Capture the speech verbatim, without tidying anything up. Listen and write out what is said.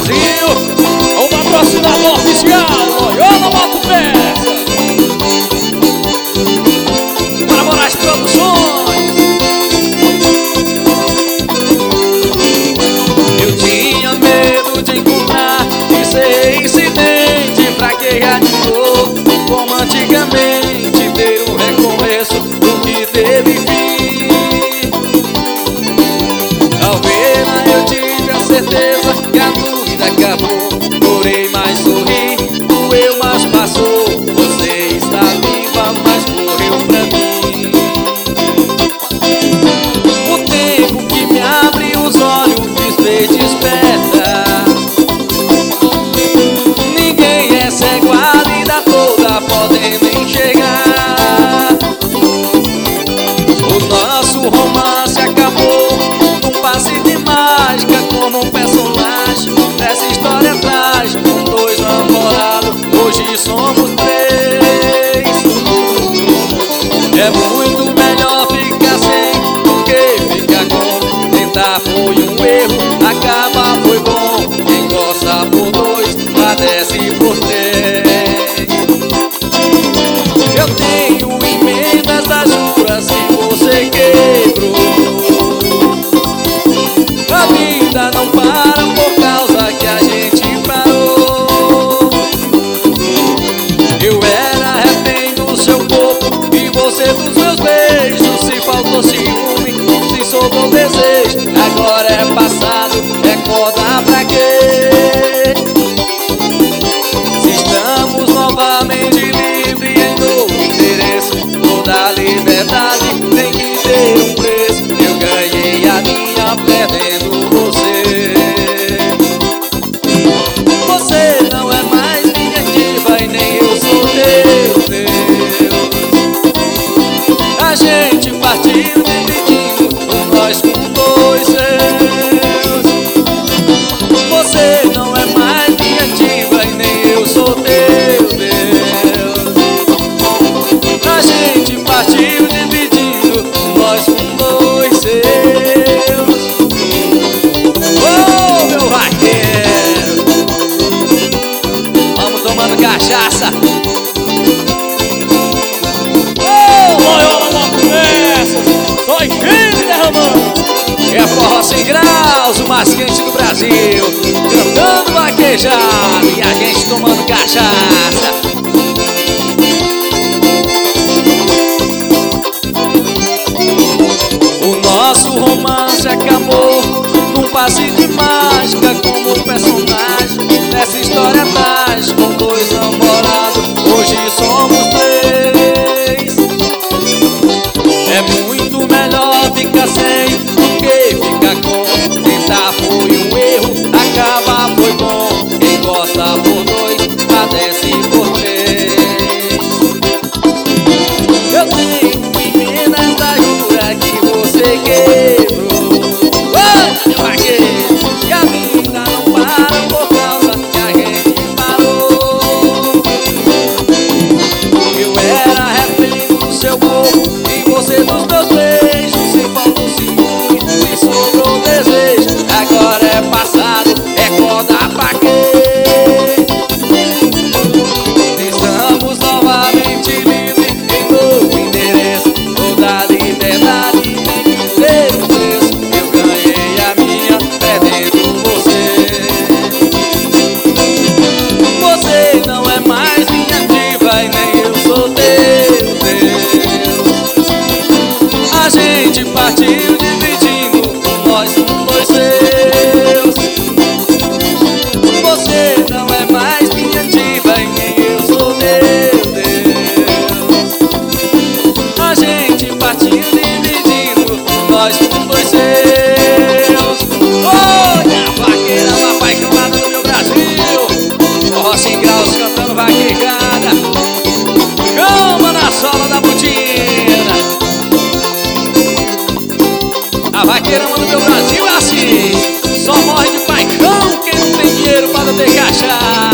Brasil. O patrocinador oficial, Loyola Motopeças. Para Moraes Produções. Eu tinha medo de encontrar e ser incidente, fraquejar de novo, como antigamente, ter um recomeço do que teve fim. Ao vê-la eu tive a certeza que a dúvida acabou. Chorei, mas sorri, doeu, mas passou. Você está viva, mas morreu pra mim. O tempo que me abre os olhos desfez desperta. Ninguém é cego, a vida toda podendo enxergar. O nosso romance acabou num passe de mágica, como um personagem dessa história trágica. Com dois namorados, hoje somos três. É muito melhor ficar sem do que ficar com. Tentar foi um erro, acabar foi bom. Quem gosta por dois, padece por três. Eu tenho emendas da jura se você quebrou. A vida não para por causa que a gente parou. Eu era refém do seu corpo e você dos meus beijos. Se faltou ciúme, se sobrou desejo, agora é passado, recorda pra quê? Se estamos novamente livres em novo endereço, toda liberdade tem que ter um preço. Eu ganhei a minha perdendo você. Você não é mais minha diva e nem eu sou teu Deus. A gente partiu dividindo nós com dois seus. Você não é mais minha diva e nem eu sou teu Deus. A gente partiu dividindo nós com dois seus. Ô, meu vaqueiro, vamos tomando cachaça. Ô, Loyola Motopeças, só enchendo e derramando. É forró sem graus, o mais quente do Brasil, cantando vaquejado e a gente tomando cachaça. O nosso romance acabou num passe de mágica, como um personagem dessa história trágica. Com dois namorados, hoje somos três. É muito melhor ficar sem do que ficar com. Tentar foi um erro, acabar foi bom. Quem gosta por dois, padece por três. Eu tenho emendas da jura que você quebrou. Ô, meu vaqueiro, e a vida não para por causa que a gente parou. Eu era refém do seu corpo e você dos meus beijos. Se faltou ciúme, se sobrou desejo, agora é passado, recorda pra quê? Estamos novamente livres em novo endereço, toda liberdade tem que ter um preço. Eu ganhei a minha perdendo você. Você não é mais minha diva e nem eu sou teu Deus. A gente partiu dividindo nós com dois seus. Você não é mais minha diva e nem eu sou teu Deus. A gente partiu dividindo nós com dois seus. Olha a vaqueira, uma apaixonada do meu Brasil. Forró sem graus cantando vaquejada. Chama na sola da botina. A vaqueira do meu Brasil é assim. Só morre de paixão quem não tem dinheiro para beber cachaça.